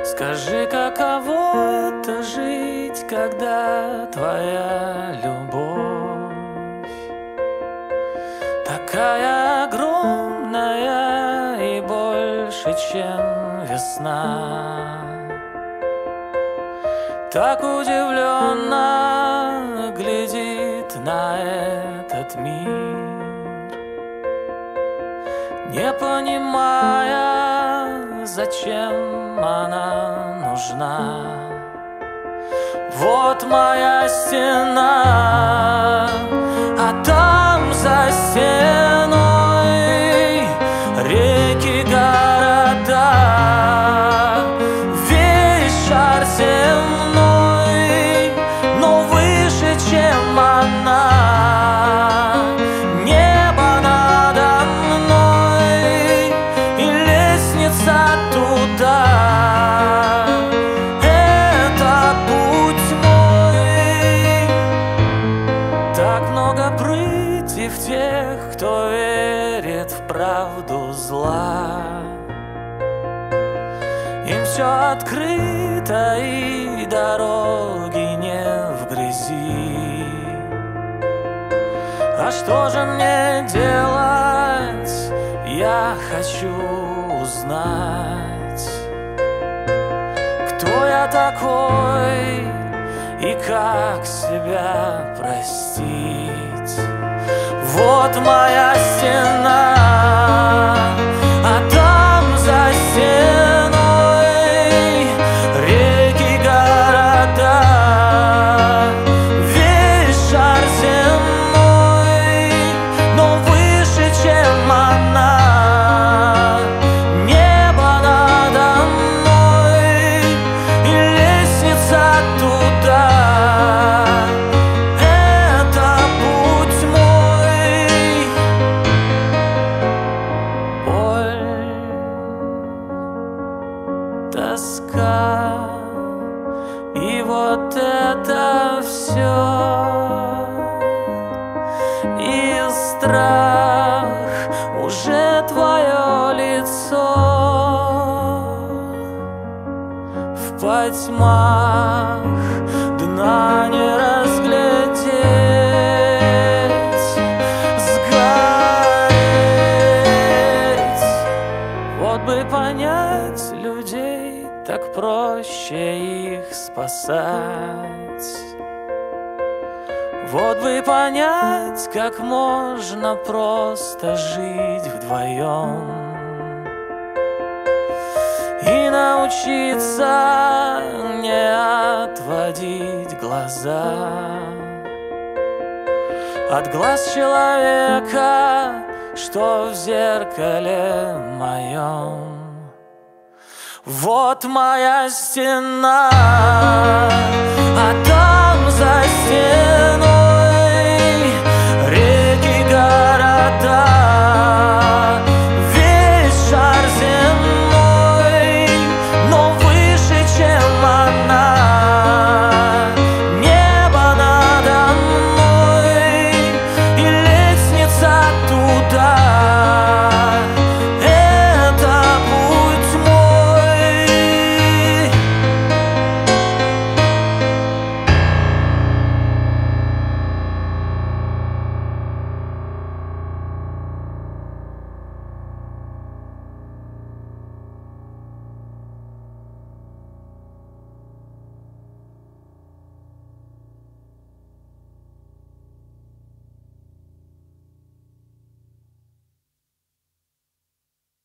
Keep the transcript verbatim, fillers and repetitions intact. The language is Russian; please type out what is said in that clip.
Скажи, каково это жить, когда твоя любовь такая огромная и больше, чем весна? Так удивленно глядит на этот мир, не понимая, зачем она нужна. Вот моя стена, а там за стеной реки, города, весь шар земной, но выше, чем она. Небо надо мной и лестница туда. Это путь мой. Так много прыти в тех, кто верит в правду зла. Им все открыто и дороги не в грязи. А что же мне делать? Я хочу узнать, кто я такой и как себя простить. Вот моя стена, а там за стеной реки, города, весь шар земной, но выше, чем она. Небо надо мной и лестница туда. Это путь мой. Боль, тоска и вот это все, и страх, уже твое лицо в потьмах дна не разглядеть, сгореть. Вот бы понять людей, так проще их спасать. Вот бы понять, как можно просто жить вдвоем и научиться не отводить глаза от глаз человека, что в зеркале моем. Вот моя стена, а там